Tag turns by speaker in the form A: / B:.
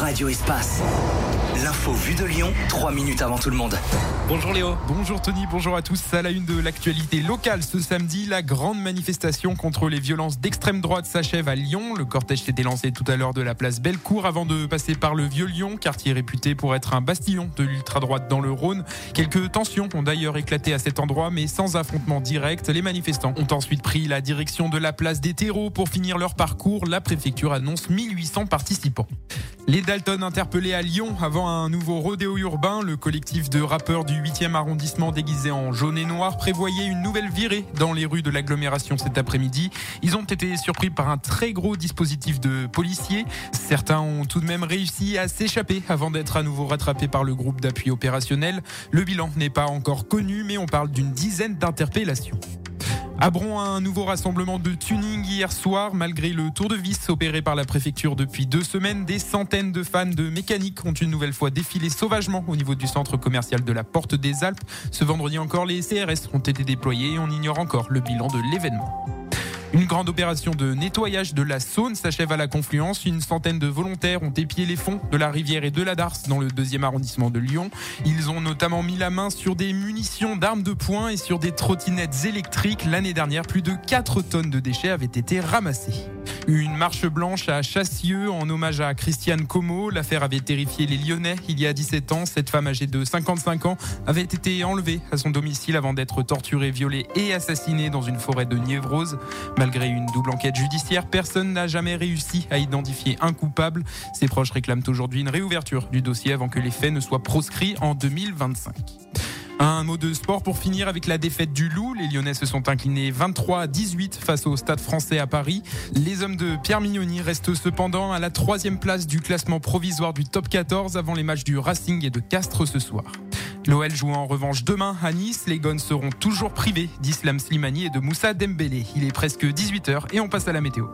A: Radio Espace. L'info vue de Lyon, 3 minutes avant tout le monde.
B: Bonjour Léo.
C: Bonjour Tony, bonjour à tous. À la une de l'actualité locale ce samedi, la grande manifestation contre les violences d'extrême droite s'achève à Lyon. Le cortège s'était lancé tout à l'heure de la place Bellecour avant de passer par le Vieux-Lyon, quartier réputé pour être un bastion de l'ultra-droite dans le Rhône. Quelques tensions ont d'ailleurs éclaté à cet endroit, mais sans affrontement direct. Les manifestants ont ensuite pris la direction de la place des terreaux pour finir leur parcours. La préfecture annonce 1800 participants. Les Dalton interpellés à Lyon avant un nouveau rodéo urbain. Le collectif de rappeurs du 8e arrondissement déguisé en jaune et noir prévoyait une nouvelle virée dans les rues de l'agglomération cet après-midi. Ils ont été surpris par un très gros dispositif de policiers. Certains ont tout de même réussi à s'échapper avant d'être à nouveau rattrapés par le groupe d'appui opérationnel. Le bilan n'est pas encore connu, mais on parle d'une dizaine d'interpellations. À Bron, un nouveau rassemblement de tuning hier soir. Malgré le tour de vis opéré par la préfecture depuis 2 semaines, des centaines de fans de mécanique ont une nouvelle fois défilé sauvagement au niveau du centre commercial de la Porte des Alpes. Ce vendredi encore, les CRS ont été déployés et on ignore encore le bilan de l'événement. Une grande opération de nettoyage de la Saône s'achève à la Confluence. Une centaine de volontaires ont épié les fonds de la rivière et de la Darse dans le 2e arrondissement de Lyon. Ils ont notamment mis la main sur des munitions d'armes de poing et sur des trottinettes électriques. L'année dernière, plus de 4 tonnes de déchets avaient été ramassées. Une marche blanche à Chassieux en hommage à Christiane Como. L'affaire avait terrifié les Lyonnais il y a 17 ans. Cette femme âgée de 55 ans avait été enlevée à son domicile avant d'être torturée, violée et assassinée dans une forêt de Niévrose. Malgré une double enquête judiciaire, personne n'a jamais réussi à identifier un coupable. Ses proches réclament aujourd'hui une réouverture du dossier avant que les faits ne soient proscrits en 2025. Un mot de sport pour finir avec la défaite du Loup. Les Lyonnais se sont inclinés 23-18 face au Stade Français à Paris. Les hommes de Pierre Mignoni restent cependant à la 3e place du classement provisoire du top 14 avant les matchs du Racing et de Castres ce soir. L'OL joue en revanche demain à Nice. Les Gones seront toujours privés d'Islam Slimani et de Moussa Dembélé. Il est presque 18h et on passe à la météo.